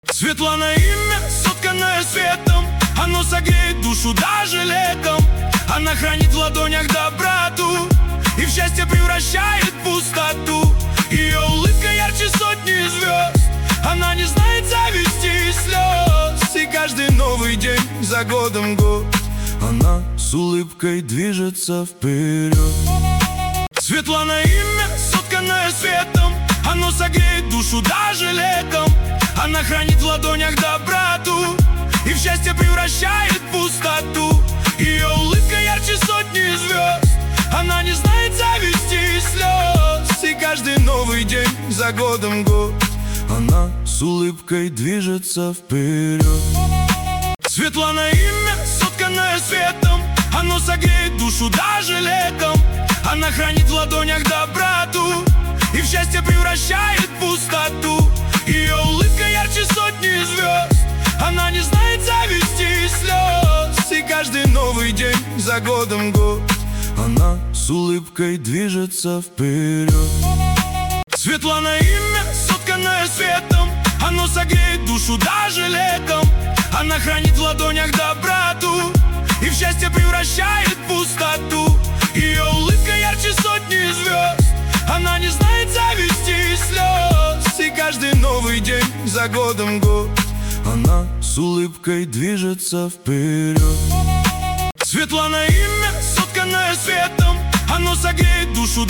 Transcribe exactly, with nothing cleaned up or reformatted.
Светлана имя, сотканное светом, оно согреет душу даже летом. Она хранит в ладонях доброту и в счастье превращает пустоту. Ее улыбка ярче сотни звезд, она не знает зависти и слез. И каждый новый день, за годом год, она с улыбкой движется вперед. Светлана имя, сотканное светом, оно согреет душу даже летом. Она хранит в ладонях доброту и в счастье превращает пустоту. Ее улыбка ярче сотни звезд, она не знает зависти и слез. И каждый новый день, за годом год, она с улыбкой движется вперед. Светлана имя, сотканное светом, оно согреет душу даже летом. Она хранит в ладонях доброту и в счастье превращает пустоту. Ее улыбка ярче сотни звезд, она не знает зависти и слез. И каждый новый день, за годом год, она с улыбкой движется вперед. Светлана имя, сотканное светом, оно согреет душу даже летом. Она хранит в ладонях доброту и в счастье превращает пустоту. Ее улыбка ярче сотни звезд, она не знает зависти и слез. И каждый новый день, за годом год, она с улыбкой движется вперед. Светлана имя, сотканное светом, оно согреет душу